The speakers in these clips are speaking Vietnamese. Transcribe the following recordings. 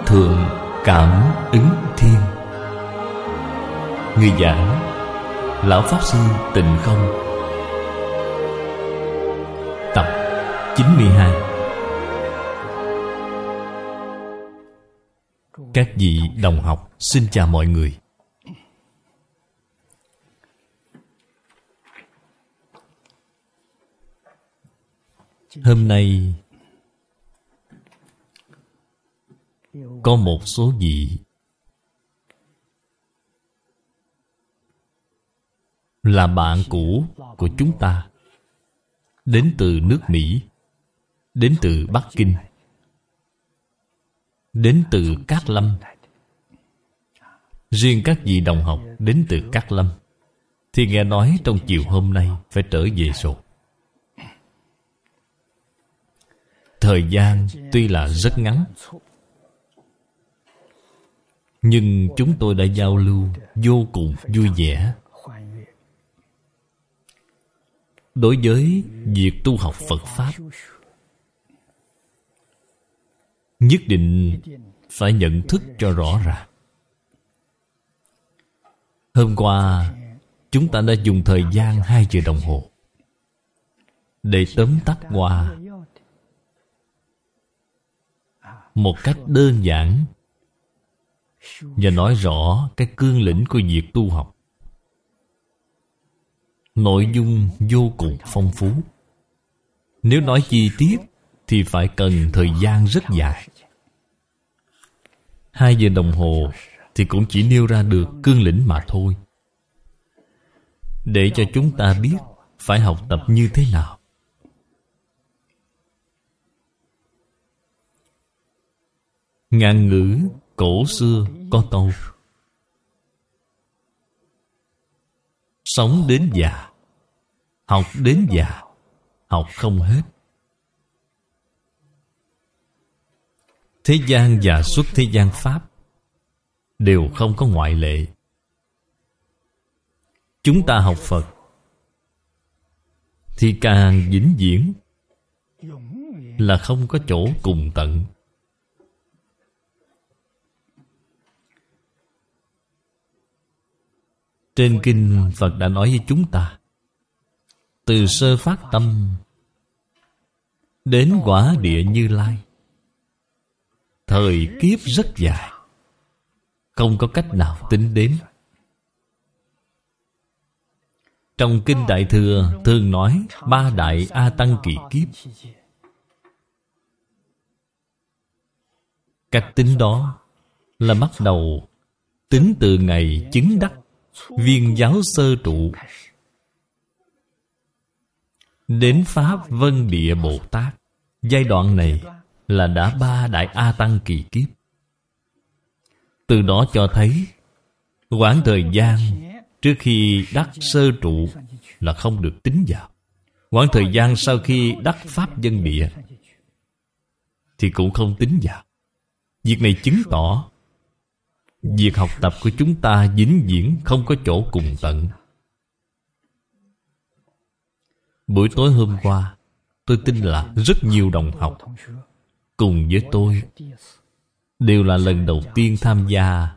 Thượng Cảm Ứng Thiên. Người giảng Lão Pháp Sư Tịnh Không. Tập 92. Các vị đồng học xin chào mọi người. Hôm nay có một số vị là bạn cũ của chúng ta, đến từ nước Mỹ, đến từ Bắc Kinh, đến từ Cát Lâm. Riêng các vị đồng học đến từ Cát Lâm thì nghe nói trong chiều hôm nay phải trở về rồi. Thời gian tuy là rất ngắn, nhưng chúng tôi đã giao lưu vô cùng vui vẻ. Đối với việc tu học Phật Pháp, nhất định phải nhận thức cho rõ ràng. Hôm qua chúng ta đã dùng thời gian 2 giờ đồng hồ để tóm tắt qua một cách đơn giản và nói rõ cái cương lĩnh của việc tu học. Nội dung vô cùng phong phú. Nếu nói chi tiết thì phải cần thời gian rất dài. 2 giờ đồng hồ thì cũng chỉ nêu ra được cương lĩnh mà thôi, để cho chúng ta biết phải học tập như thế nào. Ngạn ngữ cổ xưa có câu: sống đến già, học đến già, học không hết. Thế gian và xuất thế gian Pháp đều không có ngoại lệ. Chúng ta học Phật thì càng vĩnh viễn là không có chỗ cùng tận. Trên kinh Phật đã nói với chúng ta, từ sơ phát tâm đến quả địa Như Lai, thời kiếp rất dài, không có cách nào tính đến. Trong kinh Đại Thừa thường nói 3 đại A Tăng kỳ kiếp. Cách tính đó là bắt đầu tính từ ngày chứng đắc Viên giáo sơ trụ đến Pháp Vân Địa Bồ Tát. Giai đoạn này là đã 3 đại A Tăng kỳ kiếp. Từ đó cho thấy quãng thời gian trước khi đắc sơ trụ là không được tính vào. Quãng thời gian sau khi đắc Pháp Vân Địa thì cũng không tính vào. Việc này chứng tỏ việc học tập của chúng ta vĩnh viễn không có chỗ cùng tận. Buổi tối hôm qua, tôi tin là rất nhiều đồng học cùng với tôi đều là lần đầu tiên tham gia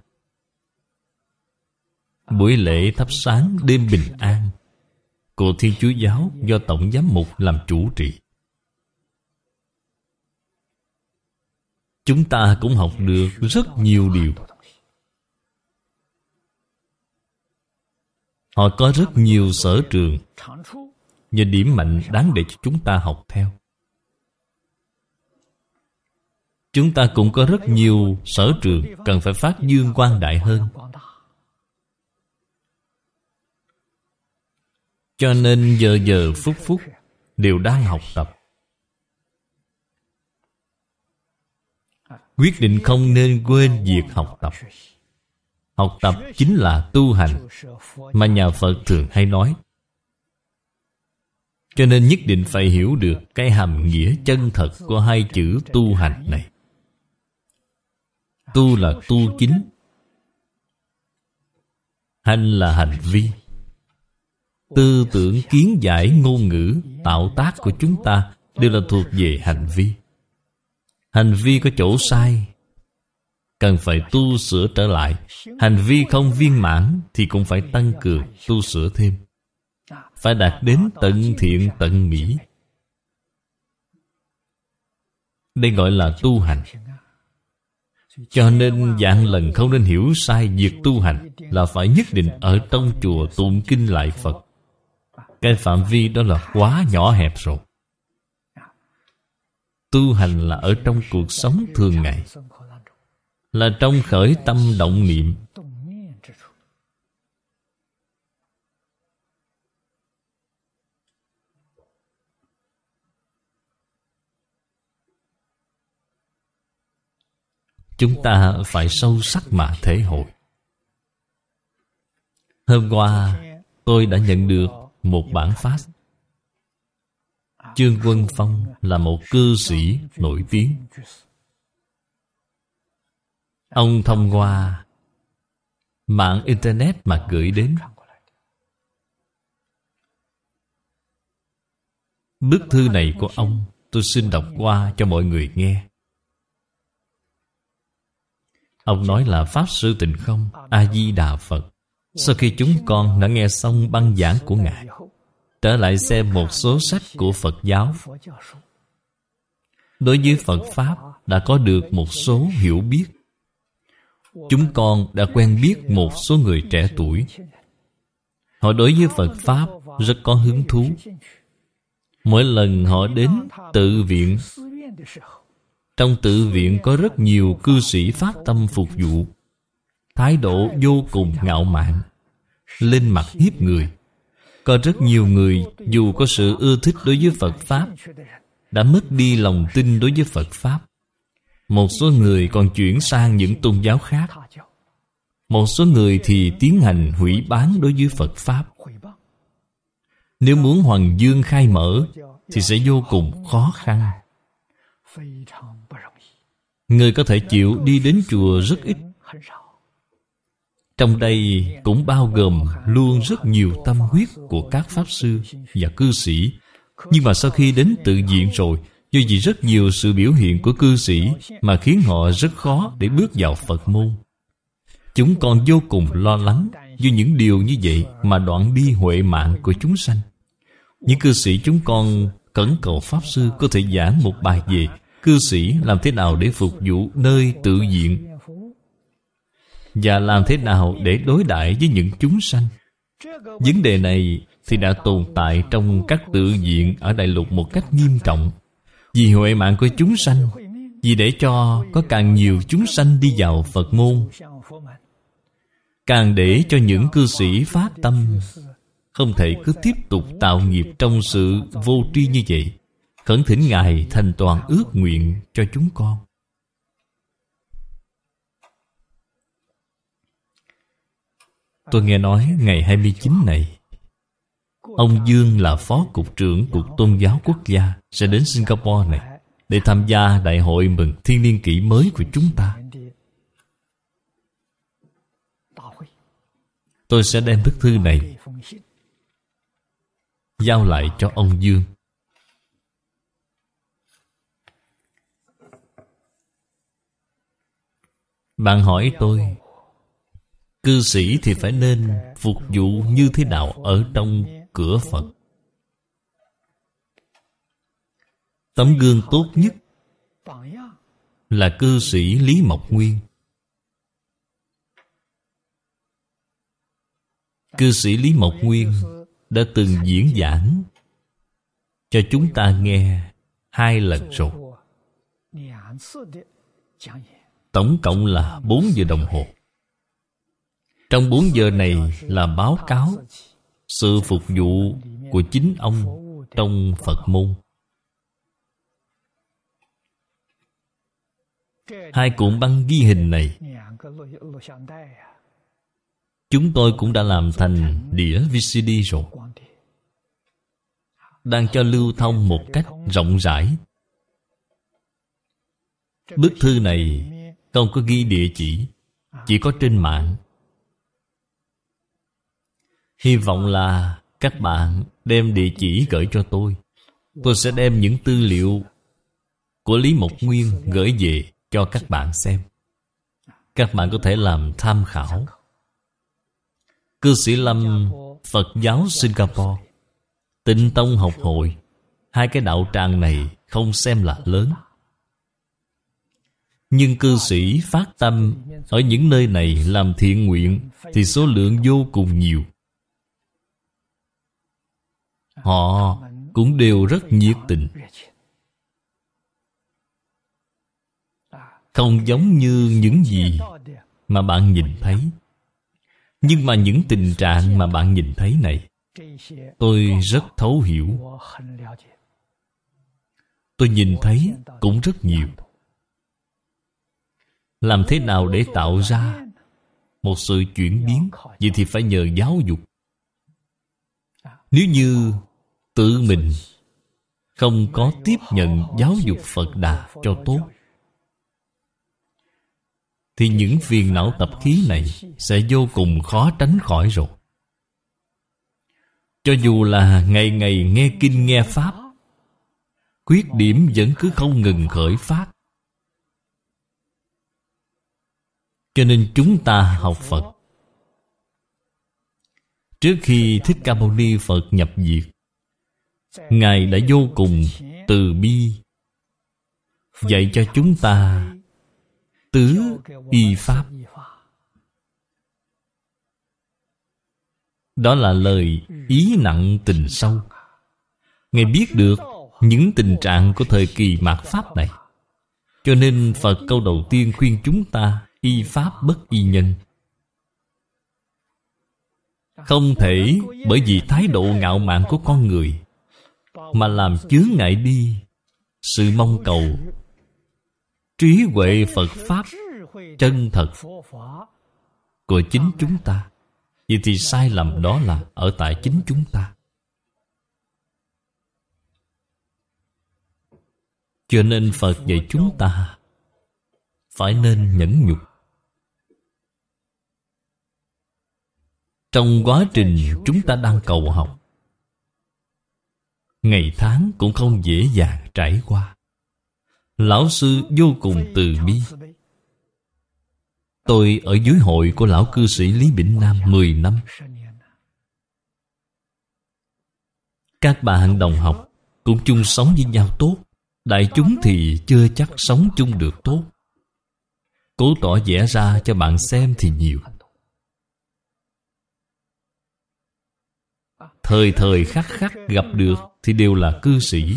buổi lễ thắp sáng đêm bình an của Thiên Chúa Giáo do Tổng Giám mục làm chủ trì. Chúng ta cũng học được rất nhiều điều. Họ có rất nhiều sở trường và điểm mạnh đáng để cho chúng ta học theo. Chúng ta cũng có rất nhiều sở trường cần phải phát dương quang đại hơn. Cho nên giờ giờ phút phút đều đang học tập. Quyết định không nên quên việc học tập. Học tập chính là tu hành mà nhà Phật thường hay nói. Cho nên nhất định phải hiểu được cái hàm nghĩa chân thật của 2 chữ tu hành này. Tu là tu chính, hành là hành vi. Tư tưởng, kiến giải, ngôn ngữ, tạo tác của chúng ta đều là thuộc về hành vi. Hành vi có chỗ sai cần phải tu sửa trở lại. Hành vi không viên mãn thì cũng phải tăng cường tu sửa thêm, phải đạt đến tận thiện tận mỹ. Đây gọi là tu hành. Cho nên vạn lần không nên hiểu sai việc tu hành là phải nhất định ở trong chùa tụng kinh lại Phật. Cái phạm vi đó là quá nhỏ hẹp rồi. Tu hành là ở trong cuộc sống thường ngày, là trong khởi tâm động niệm. Chúng ta phải sâu sắc mà thể hội. Hôm qua tôi đã nhận được một bản fax. Trương Quân Phong là một cư sĩ nổi tiếng. Ông thông qua mạng Internet mà gửi đến. Bức thư này của ông tôi xin đọc qua cho mọi người nghe. Ông nói là: Pháp Sư Tịnh Không, A-di-đà Phật, sau khi chúng con đã nghe xong băng giảng của Ngài, trở lại xem một số sách của Phật giáo. Đối với Phật Pháp đã có được một số hiểu biết. Chúng con đã quen biết một số người trẻ tuổi. Họ đối với Phật Pháp rất có hứng thú. Mỗi lần họ đến tự viện, trong tự viện có rất nhiều cư sĩ phát tâm phục vụ, thái độ vô cùng ngạo mạn, lên mặt hiếp người. Có rất nhiều người dù có sự ưa thích đối với Phật Pháp đã mất đi lòng tin đối với Phật Pháp. Một số người còn chuyển sang những tôn giáo khác. Một số người thì tiến hành hủy bán đối với Phật Pháp. Nếu muốn hoằng dương khai mở thì sẽ vô cùng khó khăn. Người có thể chịu đi đến chùa rất ít. Trong đây cũng bao gồm luôn rất nhiều tâm huyết của các Pháp Sư và cư sĩ. Nhưng mà sau khi đến tự viện rồi, do vì rất nhiều sự biểu hiện của cư sĩ mà khiến họ rất khó để bước vào Phật môn. Chúng con vô cùng lo lắng vì những điều như vậy mà đoạn đi huệ mạng của chúng sanh. Những cư sĩ chúng con khẩn cầu Pháp Sư có thể giảng một bài về cư sĩ làm thế nào để phục vụ nơi tự viện và làm thế nào để đối đãi với những chúng sanh. Vấn đề này thì đã tồn tại trong các tự viện ở Đại Lục một cách nghiêm trọng. Vì huệ mạng của chúng sanh, vì để cho có càng nhiều chúng sanh đi vào Phật môn, càng để cho những cư sĩ phát tâm không thể cứ tiếp tục tạo nghiệp trong sự vô tri như vậy. Khẩn thỉnh Ngài thành toàn ước nguyện cho chúng con. Tôi nghe nói ngày 29 này, ông Dương là Phó Cục trưởng Cục Tôn giáo Quốc gia sẽ đến Singapore này để tham gia đại hội mừng thiên niên kỷ mới của chúng ta. Tôi sẽ đem bức thư này giao lại cho ông Dương. Bạn hỏi tôi, cư sĩ thì phải nên phục vụ như thế nào ở trong cửa Phật? Tấm gương tốt nhất là cư sĩ Lý Mộc Nguyên. Cư sĩ Lý Mộc Nguyên đã từng diễn giảng cho chúng ta nghe 2 lần rồi. Tổng cộng là 4 giờ đồng hồ. Trong 4 giờ này là báo cáo sự phục vụ của chính ông trong Phật môn. 2 cuộn băng ghi hình này chúng tôi cũng đã làm thành đĩa VCD rồi, đang cho lưu thông một cách rộng rãi. Bức thư này không có ghi địa chỉ, chỉ có trên mạng. Hy vọng là các bạn đem địa chỉ gửi cho tôi. Tôi sẽ đem những tư liệu của Lý Mộc Nguyên gửi về cho các bạn xem. Các bạn có thể làm tham khảo. Cư sĩ Lâm, Phật giáo Singapore, Tịnh Tông học hội, hai cái đạo tràng này không xem là lớn. Nhưng cư sĩ phát tâm ở những nơi này làm thiện nguyện thì số lượng vô cùng nhiều. Họ cũng đều rất nhiệt tình. Không giống như những gì mà bạn nhìn thấy. Nhưng mà những tình trạng mà bạn nhìn thấy này, tôi rất thấu hiểu. Tôi nhìn thấy cũng rất nhiều. Làm thế nào để tạo ra một sự chuyển biến? Vậy thì phải nhờ giáo dục. Nếu như tự mình không có tiếp nhận giáo dục Phật Đà cho tốt, thì những phiền não tập khí này sẽ vô cùng khó tránh khỏi rồi. Cho dù là ngày ngày nghe kinh nghe pháp, khuyết điểm vẫn cứ không ngừng khởi phát. Cho nên chúng ta học Phật, trước khi Thích Ca Mâu Ni Phật nhập diệt, Ngài đã vô cùng từ bi dạy cho chúng ta tứ y pháp. Đó là lời ý nặng tình sâu. Ngài biết được những tình trạng của thời kỳ mạt Pháp này. Cho nên Phật câu đầu tiên khuyên chúng ta y pháp bất y nhân. Không thể bởi vì thái độ ngạo mạn của con người mà làm chướng ngại đi sự mong cầu trí huệ Phật Pháp chân thật của chính chúng ta. Vậy thì sai lầm đó là ở tại chính chúng ta. Cho nên Phật dạy chúng ta phải nên nhẫn nhục. Trong quá trình chúng ta đang cầu học, ngày tháng cũng không dễ dàng trải qua. Lão sư vô cùng từ bi. Tôi ở dưới hội của lão cư sĩ Lý Bỉnh Nam 10 năm. Các bạn đồng học cũng chung sống với nhau tốt. Đại chúng thì chưa chắc sống chung được tốt. Cố tỏ vẻ ra cho bạn xem thì nhiều. Thời thời khắc khắc gặp được thì đều là cư sĩ.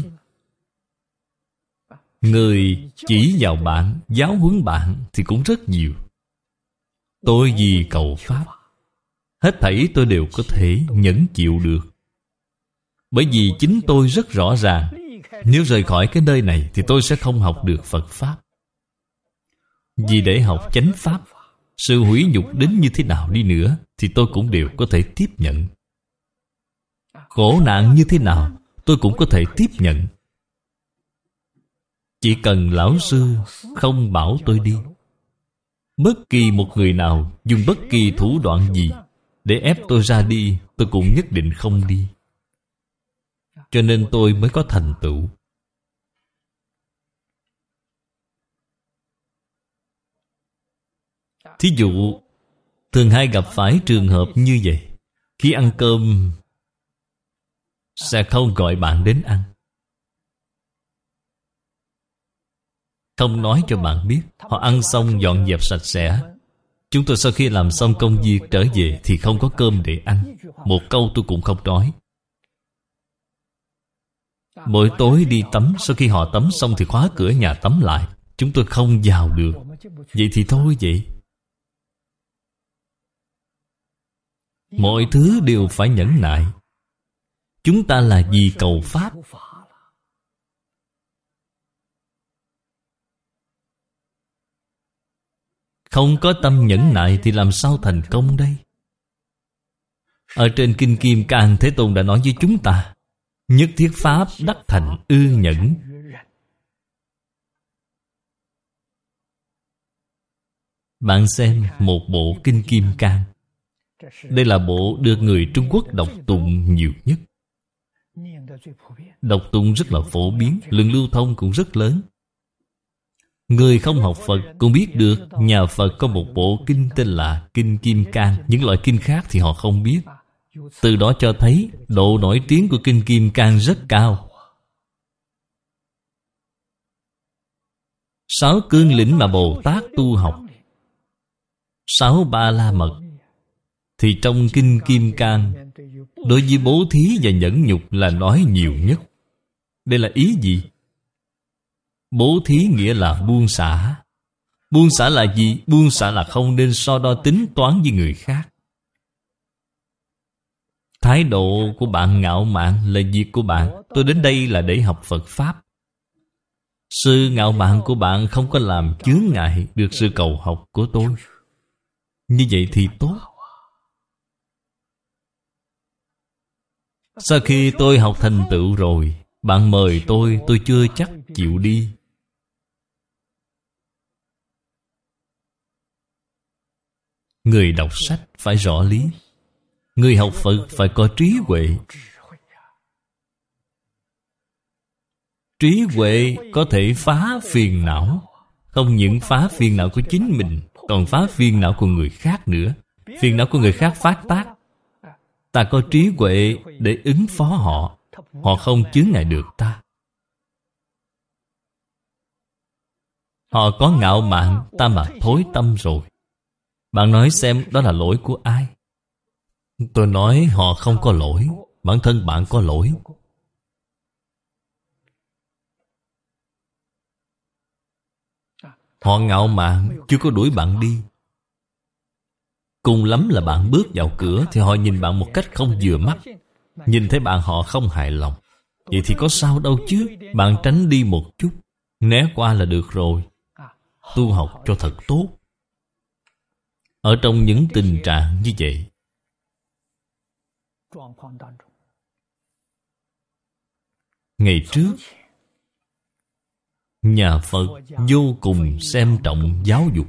Người chỉ vào bạn, giáo huấn bạn thì cũng rất nhiều. Tôi vì cầu Pháp, hết thảy tôi đều có thể nhẫn chịu được. Bởi vì chính tôi rất rõ ràng, nếu rời khỏi cái nơi này thì tôi sẽ không học được Phật Pháp. Vì để học chánh Pháp, sự hủy nhục đến như thế nào đi nữa thì tôi cũng đều có thể tiếp nhận. Khổ nạn như thế nào tôi cũng có thể tiếp nhận. Chỉ cần lão sư không bảo tôi đi. Bất kỳ một người nào dùng bất kỳ thủ đoạn gì để ép tôi ra đi, tôi cũng nhất định không đi. Cho nên tôi mới có thành tựu. Thí dụ, thường hay gặp phải trường hợp như vậy. Khi ăn cơm sẽ không gọi bạn đến ăn, không nói cho bạn biết. Họ ăn xong dọn dẹp sạch sẽ. Chúng tôi sau khi làm xong công việc trở về thì không có cơm để ăn. Một câu tôi cũng không nói. Mỗi tối đi tắm, sau khi họ tắm xong thì khóa cửa nhà tắm lại. Chúng tôi không vào được. Vậy thì thôi vậy. Mọi thứ đều phải nhẫn nại. Chúng ta là vì cầu Pháp. Không có tâm nhẫn nại thì làm sao thành công đây? Ở trên Kinh Kim Cang, Thế Tôn đã nói với chúng ta: nhất thiết pháp đắc thành ư nhẫn. Bạn xem một bộ Kinh Kim Cang. Đây là bộ được người Trung Quốc đọc tụng nhiều nhất. Đọc tụng rất là phổ biến, lượng lưu thông cũng rất lớn. Người không học Phật cũng biết được nhà Phật có một bộ kinh tên là Kinh Kim Cang. Những loại kinh khác thì họ không biết. Từ đó cho thấy độ nổi tiếng của Kinh Kim Cang rất cao. 6 cương lĩnh mà Bồ Tát tu học, 6 ba la mật, thì trong Kinh Kim Cang đối với bố thí và nhẫn nhục là nói nhiều nhất. Đây là ý gì? Bố thí nghĩa là buông xả. Buông xả là gì? Buông xả là không nên so đo tính toán với người khác. Thái độ của bạn ngạo mạn là việc của bạn. Tôi đến đây là để học Phật Pháp. Sự ngạo mạn của bạn không có làm chướng ngại được sự cầu học của tôi. Như vậy thì tốt. Sau khi tôi học thành tựu rồi, bạn mời tôi chưa chắc chịu đi. Người đọc sách phải rõ lý. Người học Phật phải có trí huệ. Trí huệ có thể phá phiền não. Không những phá phiền não của chính mình, còn phá phiền não của người khác nữa. Phiền não của người khác phát tác, ta có trí huệ để ứng phó họ. Họ không chướng ngại được ta. Họ có ngạo mạn, ta mà thối tâm rồi. Bạn nói xem đó là lỗi của ai? Tôi nói họ không có lỗi. Bản thân bạn có lỗi. Họ ngạo mạn chưa có đuổi bạn đi. Cùng lắm là bạn bước vào cửa thì họ nhìn bạn một cách không vừa mắt. Nhìn thấy bạn họ không hài lòng. Vậy thì có sao đâu chứ. Bạn tránh đi một chút, né qua là được rồi. Tu học cho thật tốt. Ở trong những tình trạng như vậy, ngày trước nhà Phật vô cùng xem trọng giáo dục.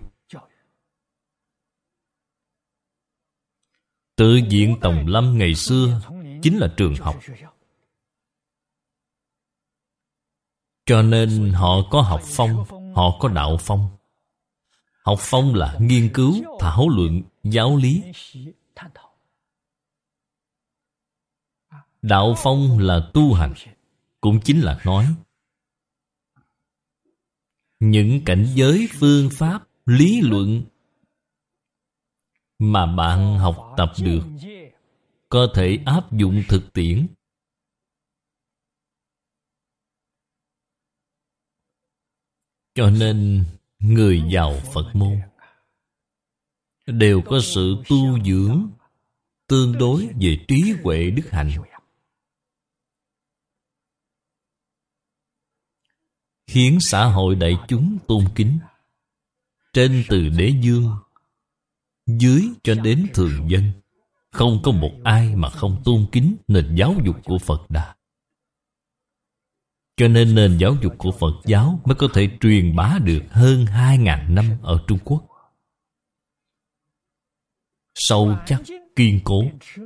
Tự viện Tòng Lâm ngày xưa chính là trường học. Cho nên họ có học phong, họ có đạo phong. Học phong là nghiên cứu, thảo luận, giáo lý. Đạo phong là tu hành, cũng chính là nói những cảnh giới, phương pháp, lý luận mà bạn học tập được có thể áp dụng thực tiễn. Cho nên người vào Phật môn đều có sự tu dưỡng tương đối về trí huệ đức hạnh, khiến xã hội đại chúng tôn kính. Trên từ đế vương, dưới cho đến thường dân, không có một ai mà không tôn kính nền giáo dục của Phật Đà. Cho nên nền giáo dục của Phật giáo mới có thể truyền bá được hơn 2.000 năm ở Trung Quốc. Sâu chắc, kiên cố.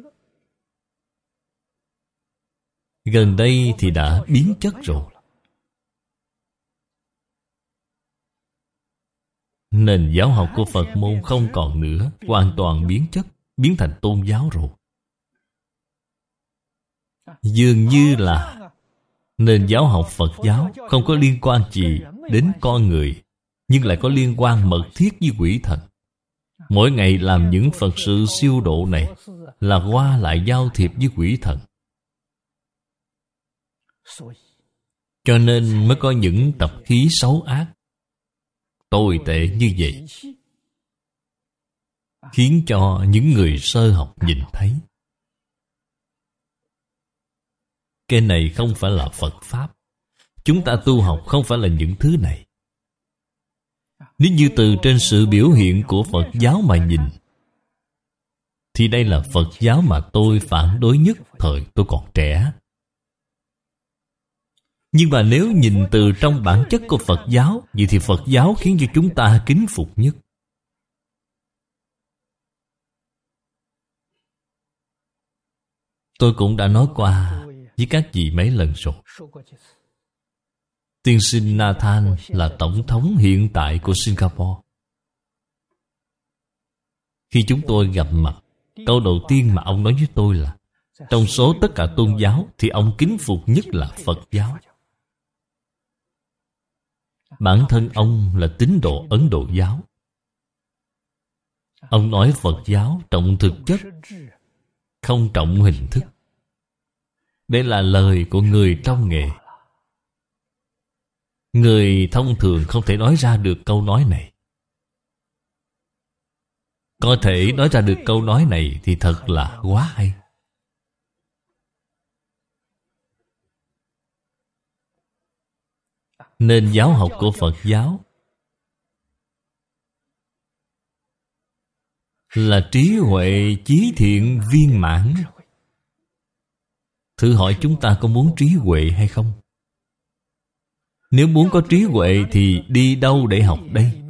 Gần đây thì đã biến chất rồi. Nền giáo học của Phật môn không còn nữa, hoàn toàn biến chất, biến thành tôn giáo rồi. Dường như là nền giáo học Phật giáo không có liên quan gì đến con người, nhưng lại có liên quan mật thiết với quỷ thần. Mỗi ngày làm những Phật sự siêu độ này là qua lại giao thiệp với quỷ thần. Cho nên mới có những tập khí xấu ác, tồi tệ như vậy, khiến cho những người sơ học nhìn thấy. Cái này không phải là Phật Pháp. Chúng ta tu học không phải là những thứ này. Nếu như từ trên sự biểu hiện của Phật giáo mà nhìn, thì đây là Phật giáo mà tôi phản đối nhất thời tôi còn trẻ. Nhưng mà nếu nhìn từ trong bản chất của Phật giáo, vậy thì Phật giáo khiến cho chúng ta kính phục nhất. Tôi cũng đã nói qua với các vị mấy lần rồi. Tiên sinh Nathan là tổng thống hiện tại của Singapore. Khi chúng tôi gặp mặt, câu đầu tiên mà ông nói với tôi là trong số tất cả tôn giáo thì ông kính phục nhất là Phật giáo. Bản thân ông là tín đồ Ấn Độ giáo. Ông nói Phật giáo trọng thực chất, không trọng hình thức. Đây là lời của người trong nghề. Người thông thường không thể nói ra được câu nói này. Có thể nói ra được câu nói này thì thật là quá hay. Nên giáo học của Phật giáo là trí huệ chí thiện viên mãn. Thử hỏi chúng ta có muốn trí huệ hay không? Nếu muốn có trí huệ thì đi đâu để học đây?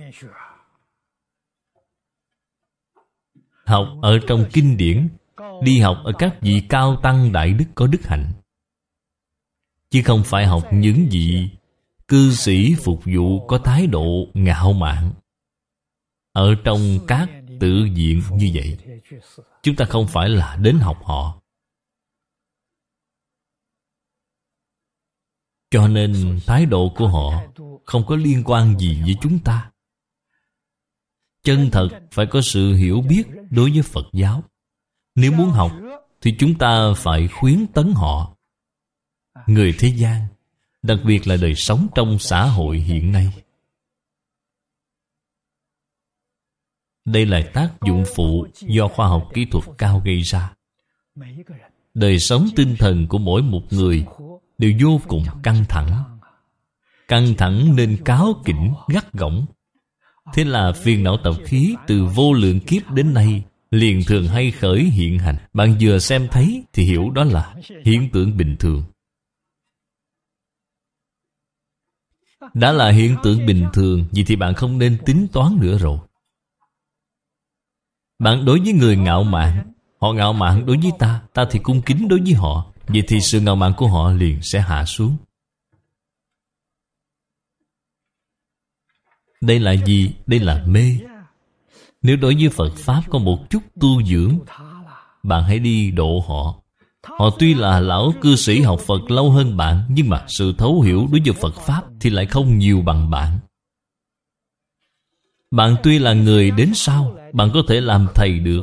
Học ở trong kinh điển, đi học ở các vị cao tăng đại đức có đức hạnh, chứ không phải học những vị cư sĩ phục vụ có thái độ ngạo mạn ở trong các tự viện như vậy. Chúng ta không phải là đến học họ. Cho nên thái độ của họ không có liên quan gì với chúng ta. Chân thật phải có sự hiểu biết đối với Phật giáo. Nếu muốn học thì chúng ta phải khuyến tấn họ. Người thế gian, đặc biệt là đời sống trong xã hội hiện nay, đây là tác dụng phụ do khoa học kỹ thuật cao gây ra. Đời sống tinh thần của mỗi một người đều vô cùng căng thẳng. Căng thẳng nên cáu kỉnh, gắt gỏng. Thế là phiền não tập khí từ vô lượng kiếp đến nay liền thường hay khởi hiện hành. Bạn vừa xem thấy thì hiểu đó là hiện tượng bình thường. Đã là hiện tượng bình thường, vậy thì bạn không nên tính toán nữa rồi. Bạn đối với người ngạo mạn, họ ngạo mạn đối với ta, ta thì cung kính đối với họ, vậy thì sự ngạo mạn của họ liền sẽ hạ xuống. Đây là gì? Đây là mê. Nếu đối với Phật Pháp có một chút tu dưỡng, bạn hãy đi độ họ. Họ tuy là lão cư sĩ học Phật lâu hơn bạn, nhưng mà sự thấu hiểu đối với Phật Pháp thì lại không nhiều bằng bạn. Bạn tuy là người đến sau, bạn có thể làm thầy được,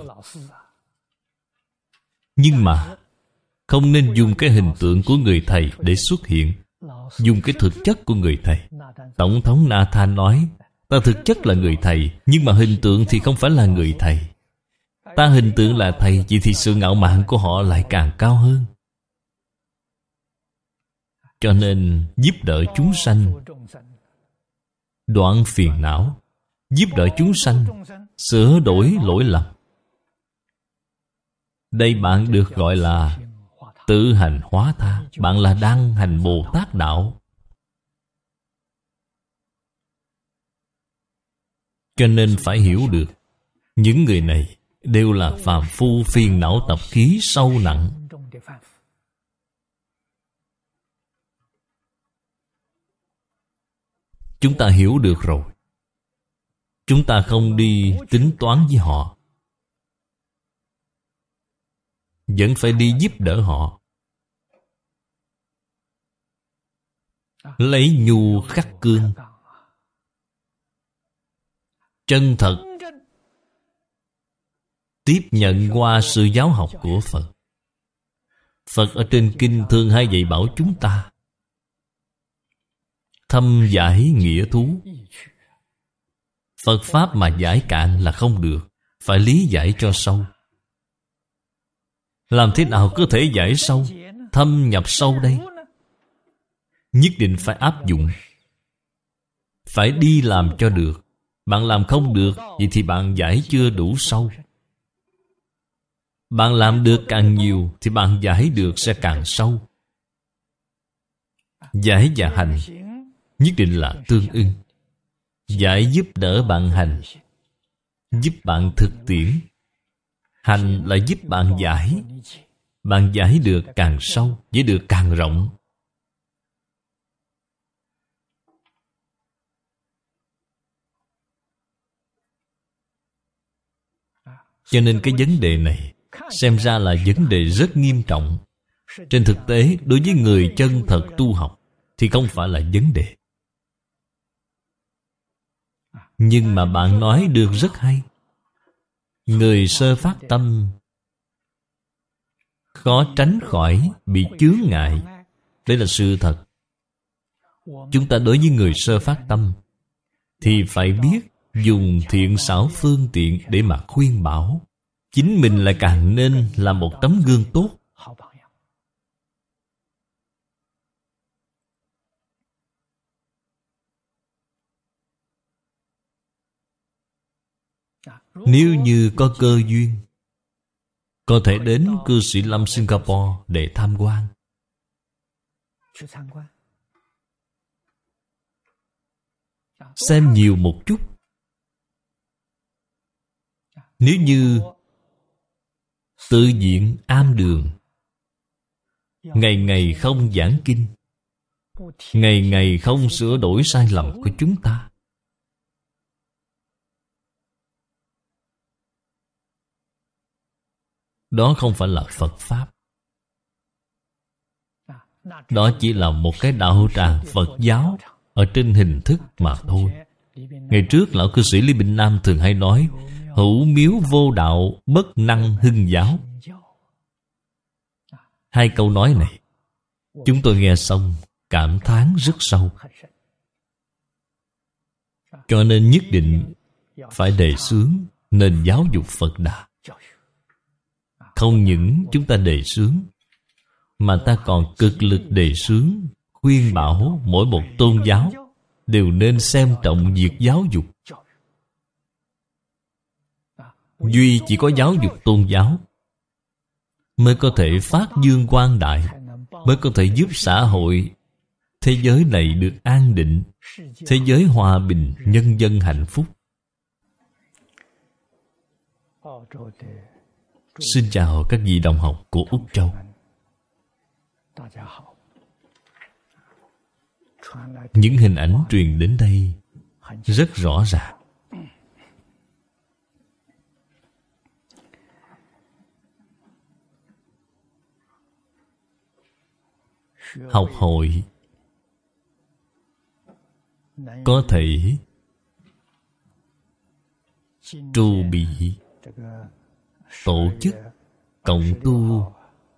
nhưng mà không nên dùng cái hình tượng của người thầy để xuất hiện. Dùng cái thực chất của người thầy. Tổng thống Nathan nói, ta thực chất là người thầy, nhưng mà hình tượng thì không phải là người thầy. Ta hình tượng là thầy, vậy thì sự ngạo mạn của họ lại càng cao hơn. Cho nên giúp đỡ chúng sanh đoạn phiền não, giúp đỡ chúng sanh sửa đổi lỗi lầm. Đây bạn được gọi là tự hành hóa tha. Bạn là đang hành Bồ Tát đạo. Cho nên phải hiểu được, những người này đều là phàm phu phiền não tập khí sâu nặng. Chúng ta hiểu được rồi, chúng ta không đi tính toán với họ, vẫn phải đi giúp đỡ họ. Lấy nhu khắc cương, chân thật tiếp nhận qua sự giáo học của Phật. Phật ở trên kinh thường hay dạy bảo chúng ta thâm giải nghĩa thú. Phật Pháp mà giải cạn là không được, phải lý giải cho sâu. Làm thế nào có thể giải sâu, thâm nhập sâu đây? Nhất định phải áp dụng, phải đi làm cho được. Bạn làm không được, vậy thì bạn giải chưa đủ sâu. Bạn làm được càng nhiều thì bạn giải được sẽ càng sâu. Giải và hành nhất định là tương ưng. Giải giúp đỡ bạn hành, giúp bạn thực tiễn. Hành là giúp bạn giải. Bạn giải được càng sâu, giải được càng rộng. Cho nên cái vấn đề này xem ra là vấn đề rất nghiêm trọng. Trên thực tế, đối với người chân thật tu học thì không phải là vấn đề. Nhưng mà bạn nói được rất hay. Người sơ phát tâm khó tránh khỏi bị chướng ngại. Đây là sự thật. Chúng ta đối với người sơ phát tâm thì phải biết dùng thiện xảo phương tiện để mà khuyên bảo. Chính mình lại càng nên là một tấm gương tốt. Nếu như có cơ duyên, có thể đến cư sĩ Lâm Singapore để tham quan. Xem nhiều một chút. Nếu như tự viện am đường, ngày ngày không giảng kinh, ngày ngày không sửa đổi sai lầm của chúng ta, đó không phải là Phật Pháp. Đó chỉ là một cái đạo tràng Phật giáo ở trên hình thức mà thôi. Ngày trước lão cư sĩ Lý Bình Nam thường hay nói: hữu miếu vô đạo, bất năng hưng giáo. Hai câu nói này chúng tôi nghe xong cảm thán rất sâu. Cho nên nhất định phải đề xướng nền giáo dục Phật Đà. Không những chúng ta đề xướng, mà ta còn cực lực đề xướng, khuyên bảo mỗi một tôn giáo đều nên xem trọng việc giáo dục. Duy chỉ có giáo dục tôn giáo mới có thể phát dương quang đại, mới có thể giúp xã hội thế giới này được an định, thế giới hòa bình, nhân dân hạnh phúc. Xin chào các vị đồng học của Úc Châu. Những hình ảnh truyền đến đây rất rõ ràng. Học hội có thể trụ bị tổ chức cộng tu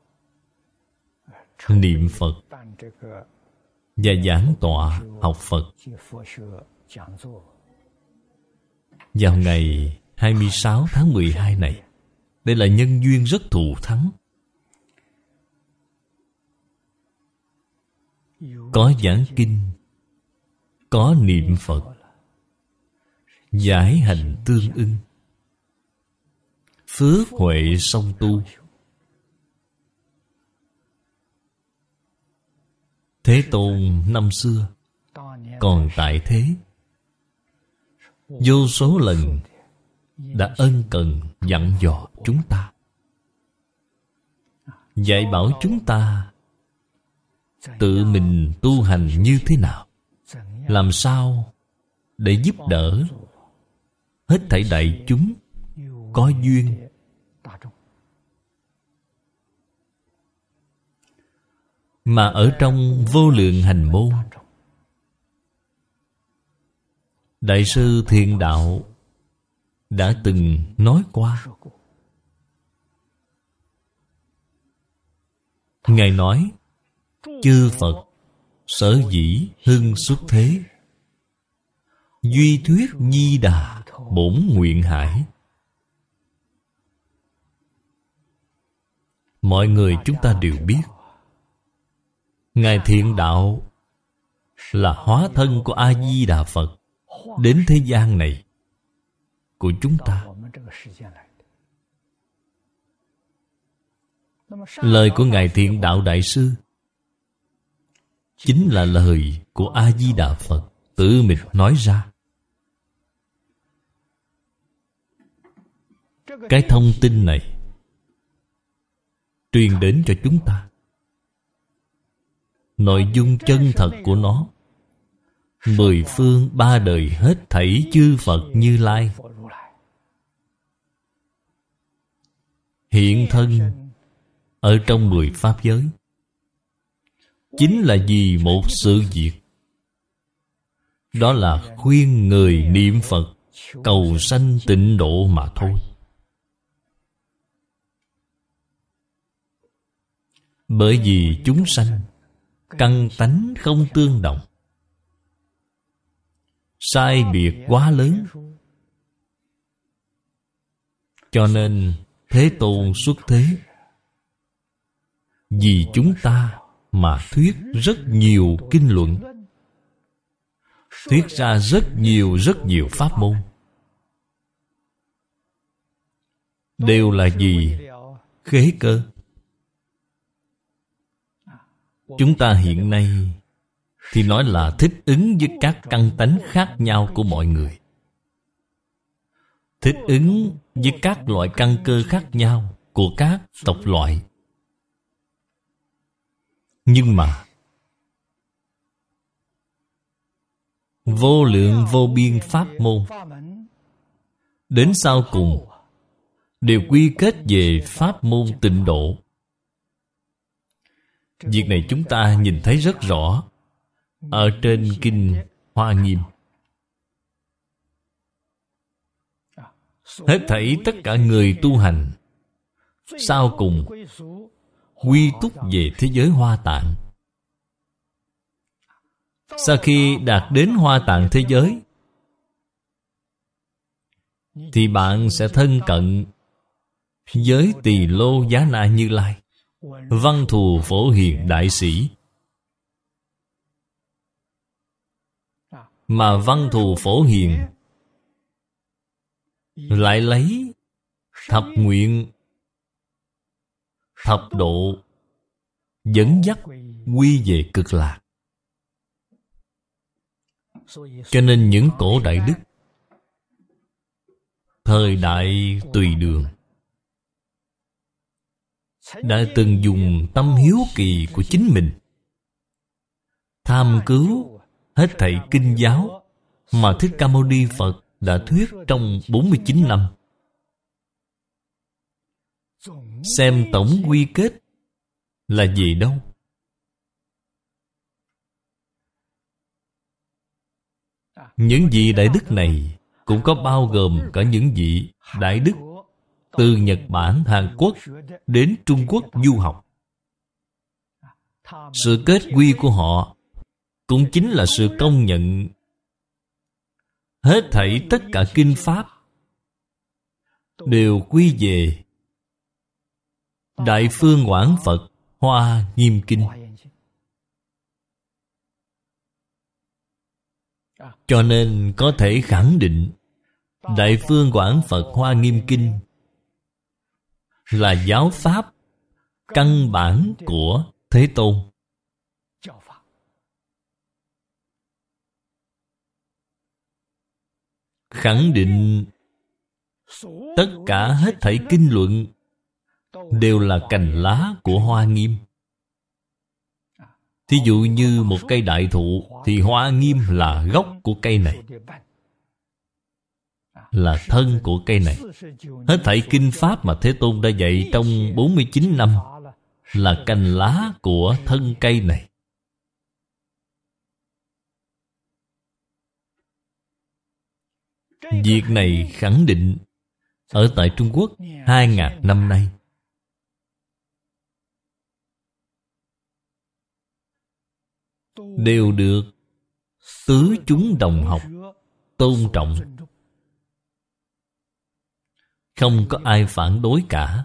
niệm Phật và giảng tọa học Phật vào ngày 26 tháng 12 này. Đây là nhân duyên rất thù thắng. Có giảng kinh, có niệm Phật, giải hành tương ưng, phước huệ song tu. Thế Tôn năm xưa còn tại thế, vô số lần đã ân cần dặn dò chúng ta, dạy bảo chúng ta tự mình tu hành như thế nào, làm sao để giúp đỡ hết thảy đại chúng có duyên. Mà ở trong Vô Lượng Hành Môn, Đại sư Thiện Đạo đã từng nói qua. Ngài nói: chư Phật sở dĩ hưng xuất thế, duy thuyết Di Đà bổn nguyện hải. Mọi người chúng ta đều biết, Ngài Thiện Đạo là hóa thân của A-di-đà Phật đến thế gian này của chúng ta. Lời của Ngài Thiện Đạo Đại Sư chính là lời của A-di-đà Phật tự mình nói ra. Cái thông tin này truyền đến cho chúng ta. Nội dung chân thật của nó, mười phương ba đời hết thảy chư Phật Như Lai hiện thân ở trong 10 pháp giới, chính là vì một sự việc. Đó là khuyên người niệm Phật, cầu sanh tịnh độ mà thôi. Bởi vì chúng sanh căn tánh không tương đồng, sai biệt quá lớn, cho nên Thế Tôn xuất thế vì chúng ta mà thuyết rất nhiều kinh luận, thuyết ra rất nhiều pháp môn. Đều là vì khế cơ. Chúng ta hiện nay thì nói là thích ứng với các căn tánh khác nhau của mọi người, thích ứng với các loại căn cơ khác nhau của các tộc loại. Nhưng mà vô lượng vô biên pháp môn đến sau cùng đều quy kết về pháp môn tịnh độ. Việc này chúng ta nhìn thấy rất rõ ở trên Kinh Hoa Nghiêm. Hết thảy tất cả người tu hành sau cùng quy túc về thế giới Hoa Tạng. Sau khi đạt đến Hoa Tạng thế giới thì bạn sẽ thân cận với Tỳ Lô Giá Na Như Lai, Văn Thù Phổ Hiền Đại Sĩ. Mà Văn Thù Phổ Hiền lại lấy thập nguyện, thập độ dẫn dắt quy về cực lạc. Cho nên những cổ đại đức thời đại Tùy Đường đã từng dùng tâm hiếu kỳ của chính mình tham cứu hết thảy kinh giáo mà Thích Ca Mâu Ni Phật đã thuyết trong 49 năm. Xem tổng quy kết là gì đâu. Những vị đại đức này cũng có bao gồm cả những vị đại đức từ Nhật Bản, Hàn Quốc đến Trung Quốc du học. Sự kết quy của họ cũng chính là sự công nhận hết thảy tất cả kinh pháp đều quy về Đại Phương Quảng Phật Hoa Nghiêm Kinh. Cho nên có thể khẳng định Đại Phương Quảng Phật Hoa Nghiêm Kinh là giáo pháp căn bản của Thế Tôn. Khẳng định tất cả hết thảy kinh luận đều là cành lá của Hoa Nghiêm. Thí dụ như một cây đại thụ thì Hoa Nghiêm là gốc của cây này, là thân của cây này. Hết thảy kinh pháp mà Thế Tôn đã dạy trong 49 năm là cành lá của thân cây này. Việc này khẳng định ở tại Trung Quốc 2.000 năm nay. Đều được tứ chúng đồng học tôn trọng, không có ai phản đối cả.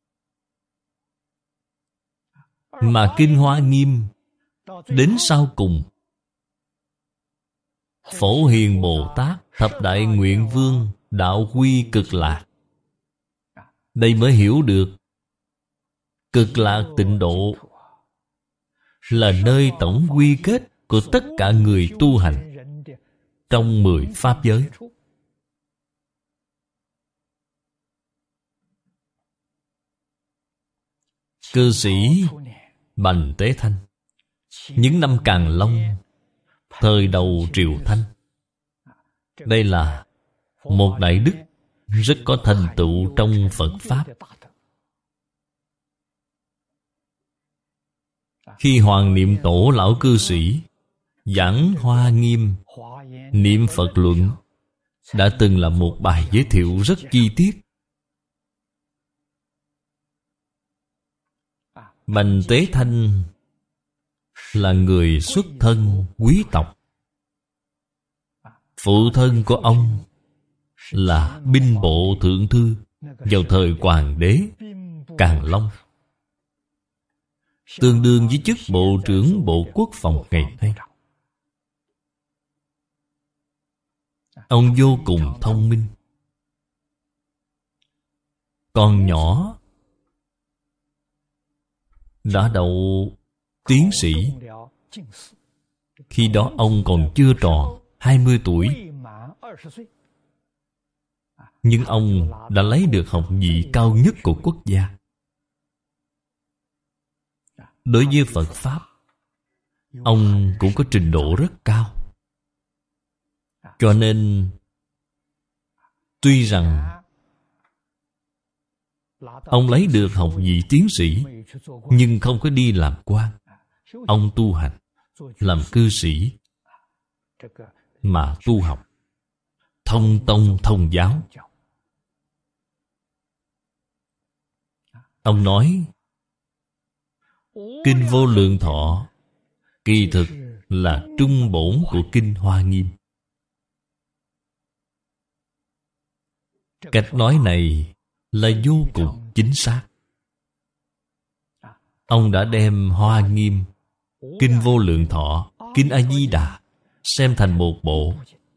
Mà Kinh Hoa Nghiêm đến sau cùng, Phổ Hiền Bồ Tát Thập Đại Nguyện Vương đạo quy cực lạc. Đây mới hiểu được cực lạc tịnh độ là nơi tổng quy kết của tất cả người tu hành trong 10 pháp giới. Cư sĩ Bành Tế Thanh những năm Càn Long, thời đầu Triều Thanh, đây là một đại đức rất có thành tựu trong Phật Pháp. Khi Hoàng Niệm Tổ lão cư sĩ giảng Hoa Nghiêm Niệm Phật Luận, đã từng là một bài giới thiệu rất chi tiết. Bành Tế Thanh là người xuất thân quý tộc. Phụ thân của ông là binh bộ thượng thư vào thời Hoàng đế Càn Long, tương đương với chức Bộ trưởng Bộ Quốc phòng ngày nay. Ông vô cùng thông minh. Còn nhỏ đã đậu tiến sĩ. Khi đó ông còn chưa tròn 20 tuổi, nhưng ông đã lấy được học vị cao nhất của quốc gia. Đối với Phật Pháp, ông cũng có trình độ rất cao. Cho nên tuy rằng ông lấy được học vị tiến sĩ, nhưng không có đi làm quan. Ông tu hành, làm cư sĩ, mà tu học, thông tông thông giáo. Ông nói, Kinh Vô Lượng Thọ kỳ thực là trung bổn của Kinh Hoa Nghiêm. Cách nói này là vô cùng chính xác. Ông đã đem Hoa Nghiêm, Kinh Vô Lượng Thọ, Kinh A Di Đà xem thành một bộ.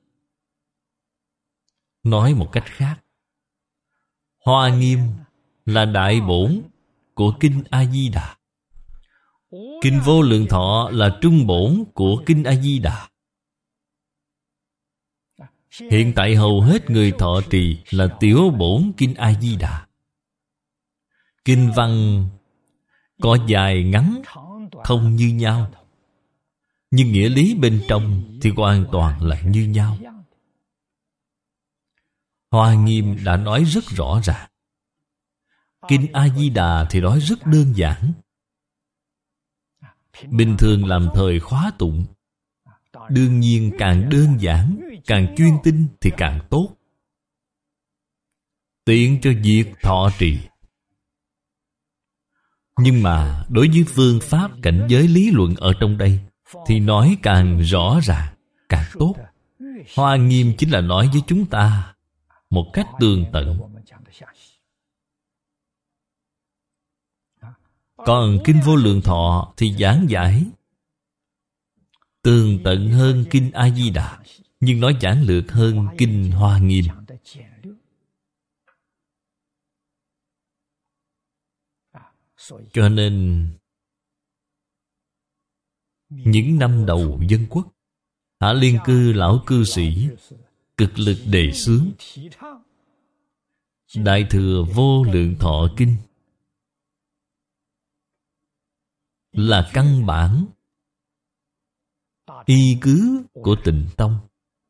Nói một cách khác, Hoa Nghiêm là đại bổn của Kinh A Di Đà, Kinh Vô Lượng Thọ là trung bổn của Kinh A Di Đà. Hiện tại hầu hết người thọ trì là tiểu bổn Kinh A Di Đà. Kinh văn có dài ngắn không như nhau, nhưng nghĩa lý bên trong thì hoàn toàn là như nhau. Hoa Nghiêm đã nói rất rõ ràng. Kinh A Di Đà thì nói rất đơn giản. Bình thường làm thời khóa tụng, đương nhiên càng đơn giản, càng chuyên tinh thì càng tốt, tiện cho việc thọ trì. Nhưng mà đối với phương pháp cảnh giới lý luận ở trong đây thì nói càng rõ ràng càng tốt. Hoa Nghiêm chính là nói với chúng ta một cách tường tận. Còn Kinh Vô Lượng Thọ thì giảng giải tường tận hơn Kinh A Di Đà, nhưng nó giản lược hơn Kinh Hoa Nghiêm. Cho nên những năm đầu dân quốc, Hạ Liên Cư lão cư sĩ cực lực đề xướng Đại Thừa Vô Lượng Thọ Kinh là căn bản y cứ của Tịnh Tông,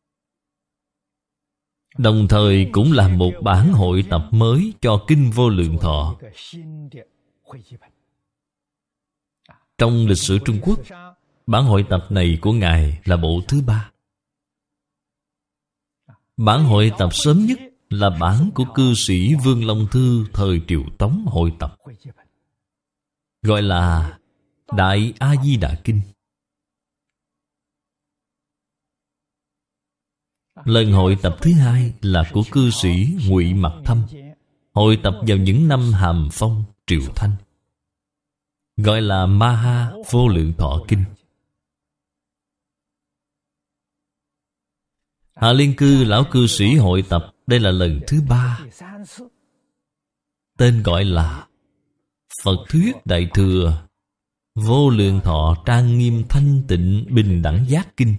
đồng thời cũng là một bản hội tập mới cho Kinh Vô Lượng Thọ. Trong lịch sử Trung Quốc, bản hội tập này của Ngài là bộ thứ 3. Bản hội tập sớm nhất là bản của cư sĩ Vương Long Thư thời Triều Tống hội tập, gọi là Đại A Di Đà Kinh. Lần hội tập thứ 2 là của cư sĩ Ngụy Mặc Thâm, hội tập vào những năm Hàm Phong, Triệu Thanh, gọi là Maha Vô Lượng Thọ Kinh. Hạ Liên Cư lão cư sĩ hội tập đây là lần thứ 3, tên gọi là Phật Thuyết Đại Thừa Vô Lượng Thọ Trang Nghiêm Thanh Tịnh Bình Đẳng Giác Kinh.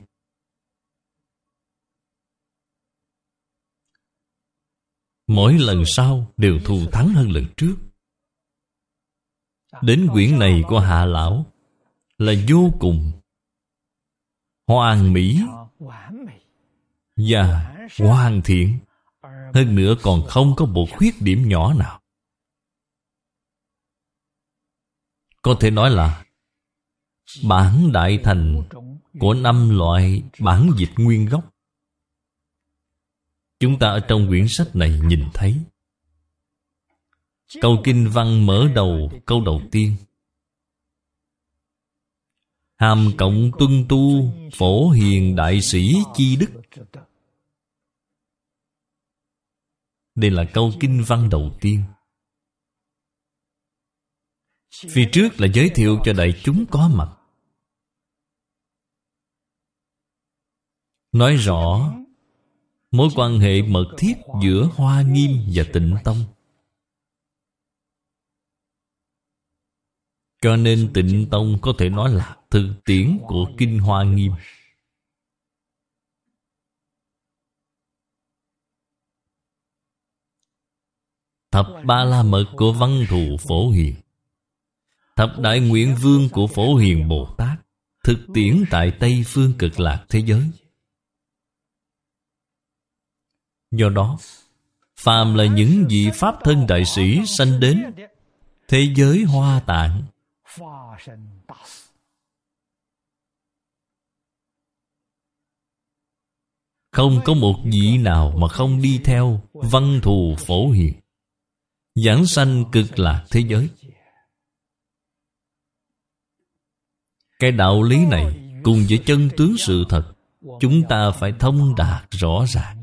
Mỗi lần sau đều thù thắng hơn lần trước. Đến quyển này của Hạ lão là vô cùng hoàn mỹ và hoàn thiện, hơn nữa còn không có một khuyết điểm nhỏ nào. Có thể nói là bản đại thành của 5 loại bản dịch nguyên gốc. Chúng ta ở trong quyển sách này nhìn thấy câu kinh văn mở đầu câu đầu tiên: hàm cộng tuân tu phổ hiền đại sĩ chi đức. Đây là câu kinh văn đầu tiên. Phía trước là giới thiệu cho đại chúng có mặt, nói rõ mối quan hệ mật thiết giữa Hoa Nghiêm và Tịnh Tông. Cho nên Tịnh Tông có thể nói là thực tiễn của Kinh Hoa Nghiêm. Thập Ba La Mật của Văn Thù Phổ Hiền, Thập Đại Nguyện Vương của Phổ Hiền Bồ Tát, thực tiễn tại Tây Phương Cực Lạc thế giới. Do đó, phàm là những vị Pháp thân đại sĩ sanh đến thế giới Hoa Tạng, không có một vị nào mà không đi theo Văn Thù Phổ Hiền giảng sanh Cực Lạc thế giới. Cái đạo lý này cùng với chân tướng sự thật, chúng ta phải thông đạt rõ ràng.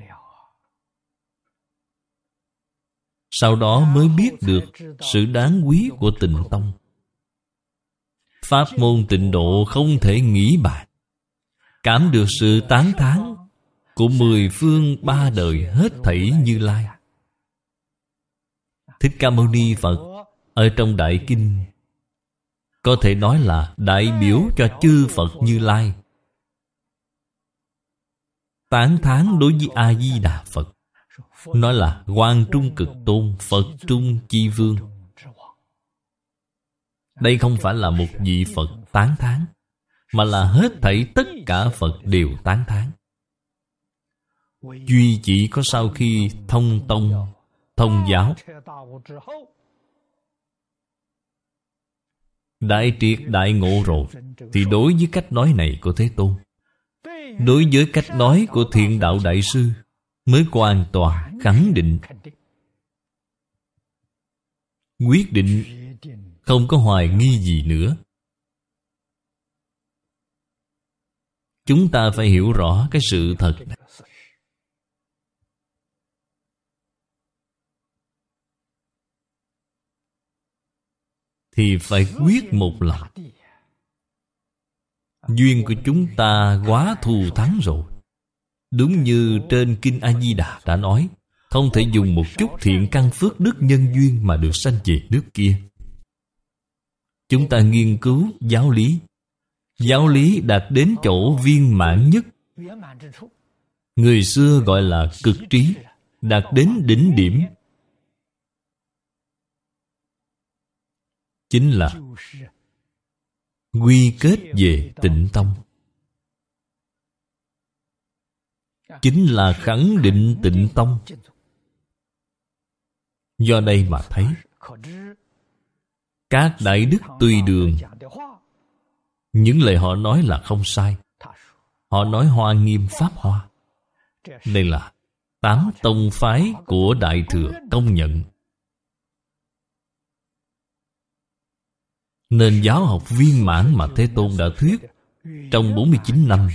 Sau đó mới biết được sự đáng quý của Tịnh Tông. Pháp môn Tịnh Độ không thể nghĩ bàn, cảm được sự tán thán của 10 phương 3 đời hết thảy Như Lai. Thích Ca Mâu Ni Phật ở trong Đại Kinh có thể nói là đại biểu cho chư Phật Như Lai, tán thán đối với A-di-đà Phật, nói là Quang Trung Cực Tôn, Phật Trung Chi Vương. Đây không phải là một vị Phật tán thán, mà là hết thảy tất cả Phật đều tán thán. Duy chỉ có sau khi thông tông, thông giáo, đại triệt đại ngộ rồi, thì đối với cách nói này của Thế Tôn, đối với cách nói của Thiện Đạo Đại Sư, mới hoàn toàn khẳng định, quyết định, không có hoài nghi gì nữa. Chúng ta phải hiểu rõ cái sự thật này. Thì phải quyết một lần. Duyên của chúng ta quá thù thắng rồi. Đúng như trên Kinh A-di-đà đã nói, không thể dùng một chút thiện căn phước đức nhân duyên mà được sanh về nước kia. Chúng ta nghiên cứu giáo lý. Giáo lý đạt đến chỗ viên mãn nhất. Người xưa gọi là cực trí, đạt đến đỉnh điểm. Chính là quy kết về Tịnh Tông, chính là khẳng định Tịnh Tông. Do đây mà thấy các đại đức tùy đường, những lời họ nói là không sai. Họ nói Hoa Nghiêm Pháp Hoa. Đây là 8 tông phái của Đại Thừa công nhận. Nên giáo học viên mãn mà Thế Tôn đã thuyết trong 49 năm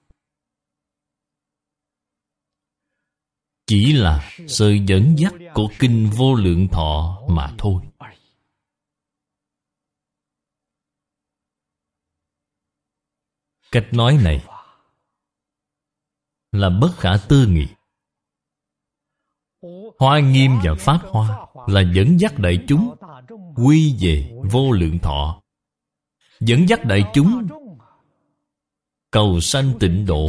chỉ là sự dẫn dắt của Kinh Vô Lượng Thọ mà thôi. Cách nói này là bất khả tư nghị. Hoa Nghiêm và Pháp Hoa là dẫn dắt đại chúng quy về Vô Lượng Thọ, dẫn dắt đại chúng cầu sanh tịnh độ.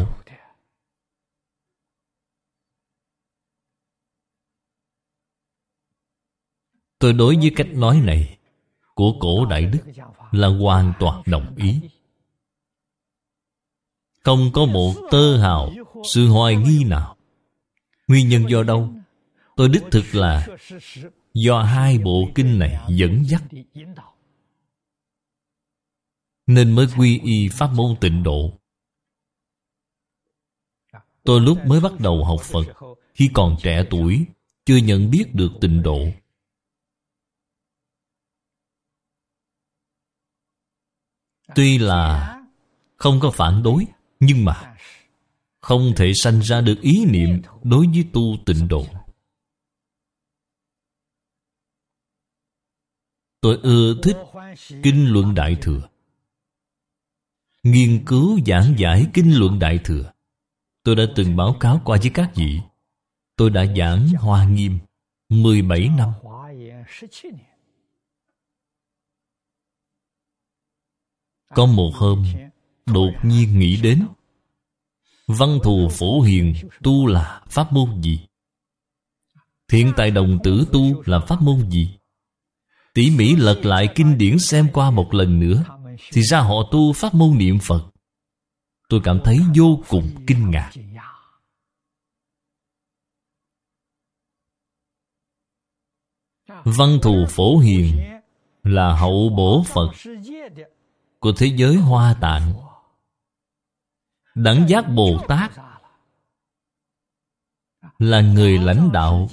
Tôi đối với cách nói này của cổ đại đức là hoàn toàn đồng ý. Không có một tơ hào sự hoài nghi nào. Nguyên nhân do đâu? Tôi đích thực là do 2 bộ kinh này dẫn dắt. nên mới quy y pháp môn Tịnh Độ. Tôi lúc mới bắt đầu học Phật, khi còn trẻ tuổi, chưa nhận biết được Tịnh Độ. Tuy là không có phản đối, nhưng mà không thể sanh ra được ý niệm đối với tu Tịnh Độ. Tôi ưa thích Kinh Luận Đại Thừa, nghiên cứu giảng giải Kinh Luận Đại Thừa. Tôi đã từng báo cáo qua với các vị. Tôi đã giảng Hoa Nghiêm 17 năm. Có một hôm, đột nhiên nghĩ đến Văn Thù Phổ Hiền tu là pháp môn gì? Thiện Tài Đồng Tử tu là pháp môn gì? Tỉ mỉ lật lại kinh điển xem qua một lần nữa, thì ra họ tu pháp môn niệm Phật. Tôi cảm thấy vô cùng kinh ngạc. Văn Thù Phổ Hiền là hậu bổ Phật của thế giới Hoa Tạng. Đẳng Giác Bồ Tát là người lãnh đạo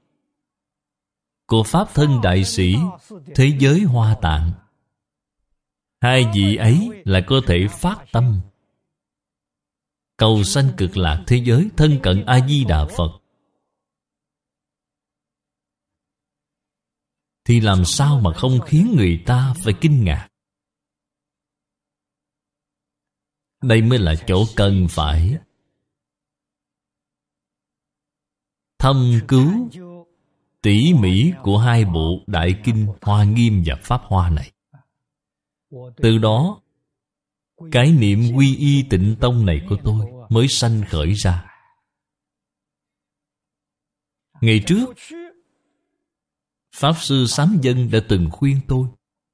của Pháp Thân Đại Sĩ thế giới Hoa Tạng. Hai vị ấy lại có thể phát tâm cầu sanh cực lạc thế giới thân cận A-di-đà Phật, thì làm sao mà không khiến người ta phải kinh ngạc. Đây mới là chỗ cần phải thâm cứu tỉ mỉ của hai bộ Đại Kinh Hoa Nghiêm và Pháp Hoa này. Từ đó, cái niệm quy y Tịnh Tông này của tôi mới sanh khởi ra. Ngày trước, Pháp Sư Sám Dân đã từng khuyên tôi.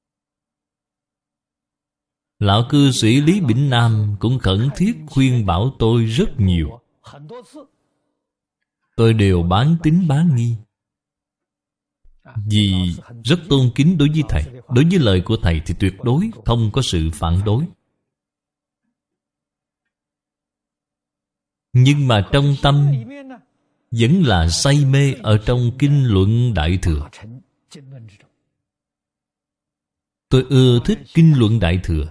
Lão cư sĩ Lý Bỉnh Nam cũng khẩn thiết khuyên bảo tôi rất nhiều. Tôi đều bán tín bán nghi, vì rất tôn kính đối với Thầy. Đối với lời của Thầy thì tuyệt đối không có sự phản đối. Nhưng mà trong tâm vẫn là say mê ở trong Kinh Luận Đại Thừa. Tôi ưa thích Kinh Luận Đại Thừa.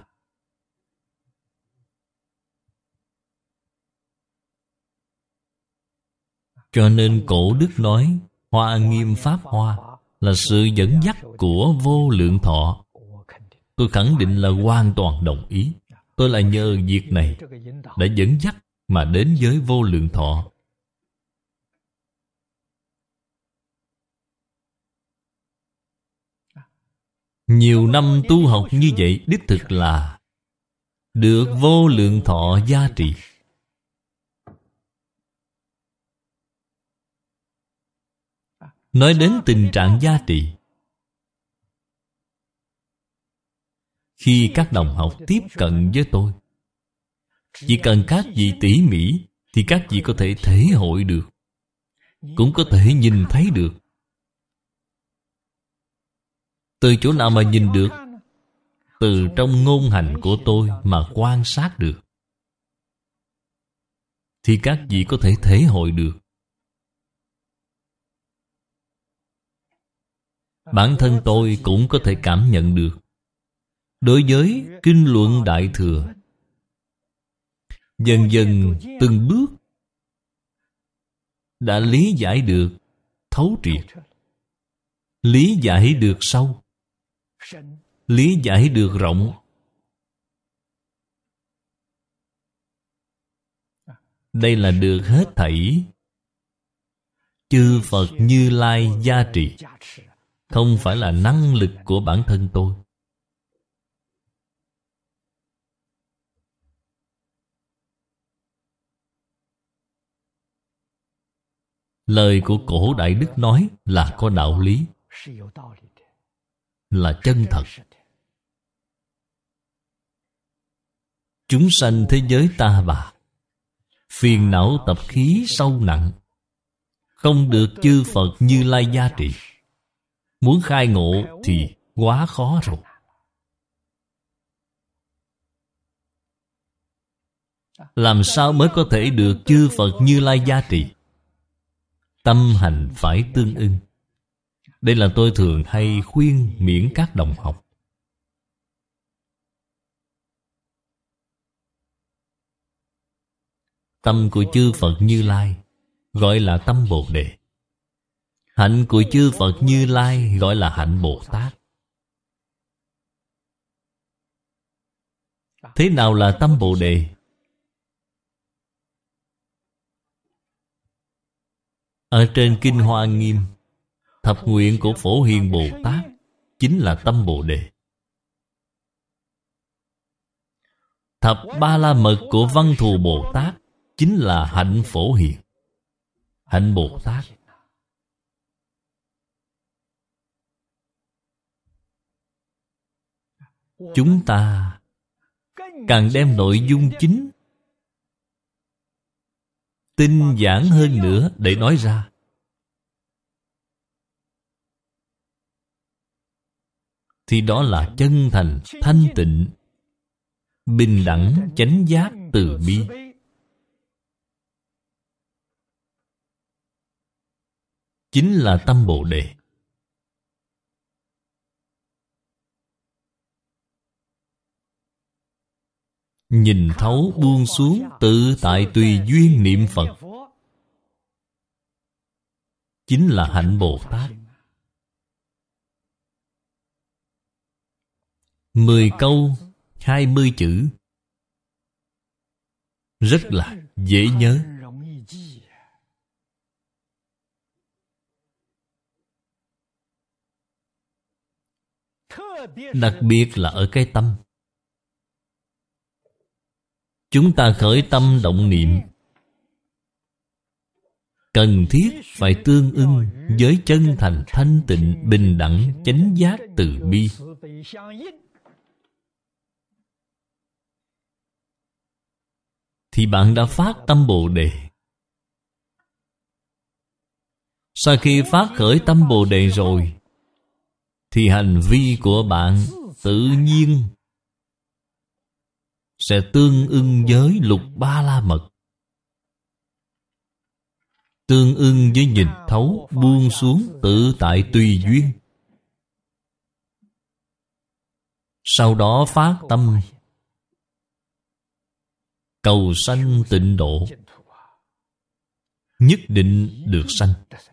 Cho nên cổ đức nói Hoa Nghiêm Pháp Hoa là sự dẫn dắt của Vô Lượng Thọ. Tôi khẳng định là hoàn toàn đồng ý. Tôi là nhờ việc này đã dẫn dắt mà đến với Vô Lượng Thọ. Nhiều năm tu học như vậy đích thực là được Vô Lượng Thọ gia trì. Nói đến tình trạng gia trì, khi các đồng học tiếp cận với tôi, chỉ cần các vị tỉ mỉ thì các vị có thể thể hội được, cũng có thể nhìn thấy được. Từ chỗ nào mà nhìn được? Từ trong ngôn hành của tôi mà quan sát được, thì các vị có thể thể hội được. Bản thân tôi cũng có thể cảm nhận được. Đối với Kinh Luận Đại Thừa, dần dần từng bước đã lý giải được thấu triệt, lý giải được sâu, lý giải được rộng. Đây là được hết thảy chư Phật Như Lai gia trì, không phải là năng lực của bản thân tôi. Lời của cổ Đại Đức nói là có đạo lý, là chân thật. Chúng sanh thế giới ta bà, phiền não tập khí sâu nặng, không được chư Phật Như Lai gia trì. Muốn khai ngộ thì quá khó rồi. làm sao mới có thể được chư Phật Như Lai gia trì? Tâm hành phải tương ưng. Đây là tôi thường hay khuyên miễn các đồng học. Tâm của chư Phật Như Lai gọi là tâm Bồ Đề. Hạnh của chư Phật Như Lai gọi là hạnh Bồ Tát. Thế nào là tâm Bồ Đề? Ở trên Kinh Hoa Nghiêm, thập nguyện của Phổ Hiền Bồ Tát chính là tâm Bồ Đề. Thập Ba La Mật của Văn Thù Bồ Tát chính là hạnh Phổ Hiền, hạnh Bồ Tát. Chúng ta càng đem nội dung chính tinh giản hơn nữa để nói ra, thì đó là chân thành, thanh tịnh, bình đẳng, chánh giác, từ bi. Chính là tâm Bồ Đề. Nhìn thấu buông xuống, tự tại tùy duyên niệm Phật, chính là hạnh Bồ Tát. 10 câu, 20 chữ, rất là dễ nhớ. Đặc biệt là ở cái tâm. Chúng ta khởi tâm động niệm, cần thiết phải tương ưng với chân thành, thanh tịnh, bình đẳng, chánh giác, từ bi. Thì bạn đã phát tâm Bồ Đề. Sau khi phát khởi tâm Bồ Đề rồi, thì hành vi của bạn tự nhiên sẽ tương ưng với Lục Ba La Mật, tương ưng với nhìn thấu, buông xuống, tự tại tùy duyên. Sau đó phát tâm cầu sanh tịnh độ, nhất định được sanh.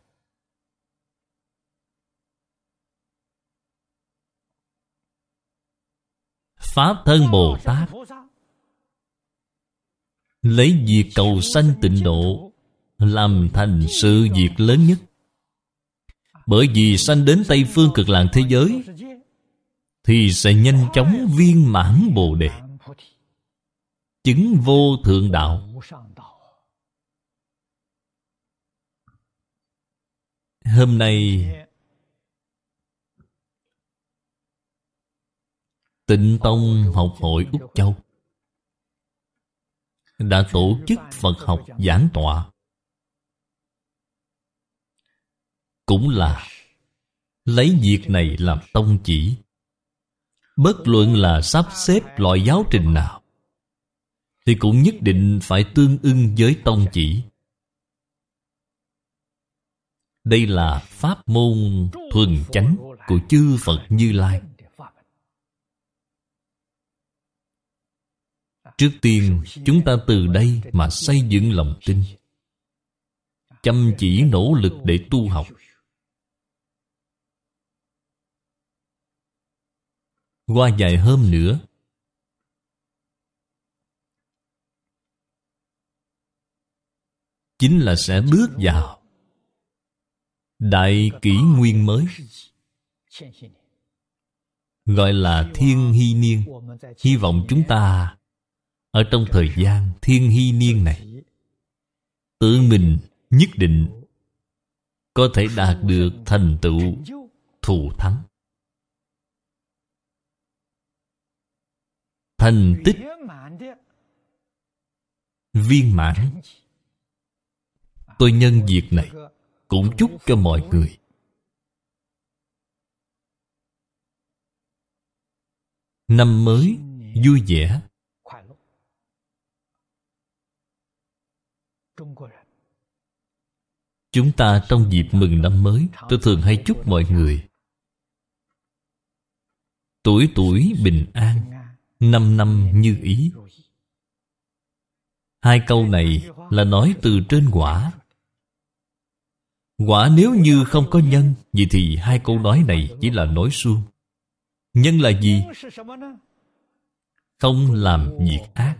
Pháp thân Bồ Tát lấy việc cầu sanh tịnh độ làm thành sự việc lớn nhất. Bởi vì sanh đến Tây Phương Cực Lạc thế giới thì sẽ nhanh chóng viên mãn Bồ Đề, chứng vô thượng đạo. Hôm nay Tịnh Tông Học hội Úc Châu đã tổ chức Phật học giảng tọa, cũng là lấy việc này làm tông chỉ. Bất luận là sắp xếp loại giáo trình nào thì cũng nhất định phải tương ưng với tông chỉ. Đây là pháp môn thuần chánh của chư Phật Như Lai. Trước tiên, chúng ta từ đây mà xây dựng lòng tin, chăm chỉ nỗ lực để tu học. Qua vài hôm nữa, chính là sẽ bước vào đại kỷ nguyên mới, gọi là thiên hy niên. Hy vọng chúng ta ở trong thời gian thiên hy niên này, tự mình nhất định có thể đạt được thành tựu thù thắng, thành tích viên mãn. Tôi nhân việc này cũng chúc cho mọi người năm mới vui vẻ, Chúng ta trong dịp mừng năm mới, tôi thường hay chúc mọi người tuổi tuổi bình an, năm năm như ý. Hai câu này là nói từ trên quả. Quả nếu như không có nhân, vậy thì hai câu nói này chỉ là nói suông. Nhân là gì? Không làm việc ác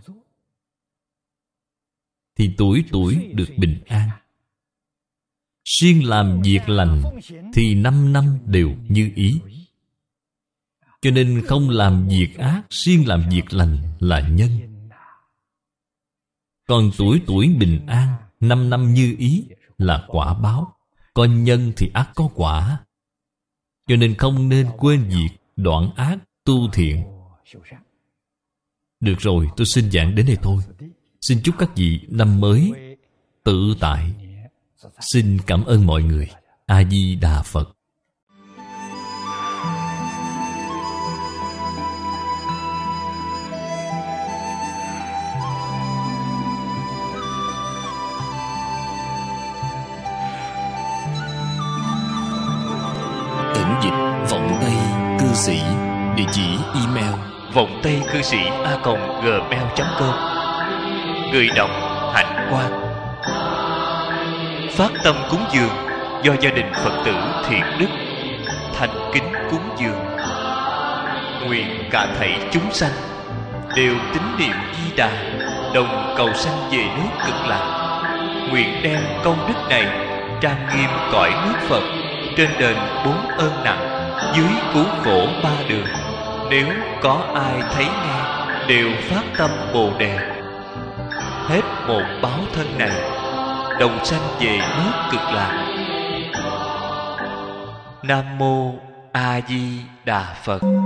thì tuổi tuổi được bình an. Siêng làm việc lành thì năm năm đều như ý. Cho nên không làm việc ác, siêng làm việc lành là nhân. Còn tuổi tuổi bình an, năm năm như ý là quả báo. Có nhân thì ắt có quả. Cho nên không nên quên việc đoạn ác tu thiện. Được rồi, tôi xin giảng đến đây thôi. Xin chúc các vị năm mới tự tại. Xin cảm ơn mọi người. A Di Đà Phật. Thỉnh dịch Vọng Tây Cư Sĩ. Địa chỉ email vongtaicư sĩ@gmail.com. Người đọc Hạnh Quang. Phát tâm cúng dường do gia đình Phật tử Thiện Đức thành kính cúng dường. Nguyện cả thảy chúng sanh đều tín niệm Di Đà, đồng cầu sanh về nước Cực Lạc. Nguyện đem công đức này trang nghiêm cõi nước Phật, trên đền 4 ơn nặng, dưới cứu khổ 3 đường. Nếu có ai thấy nghe đều phát tâm Bồ Đề, hết một báo thân này đồng sanh về nước Cực Lạc. Nam Mô A Di Đà Phật.